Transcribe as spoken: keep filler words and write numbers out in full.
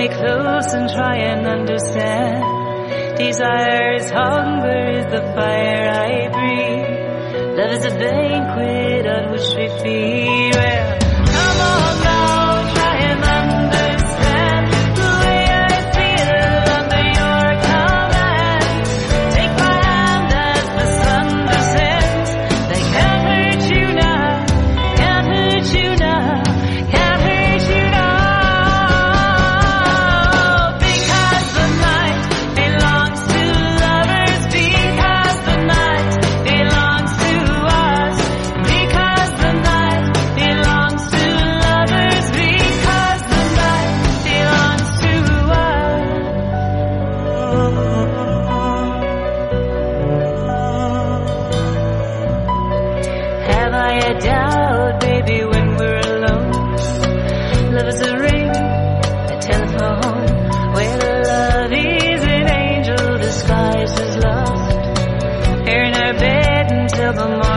close and try and understand. Desire is hunger, is the fire I breathe. Love is a banquet on which we feed. Well, come on now, try and understand the way I feel under your command. Take my hand as the sun descends. They can't hurt you now, can't hurt you now, can't hurt you now. Because the night belongs to lovers, because the night belongs to us. Because the night belongs to lovers, because the night belongs to us. Have I a doubt, baby, when we're alone? Love is a ring, a telephone, where love is an angel disguised as lost. Here in our bed until the morning.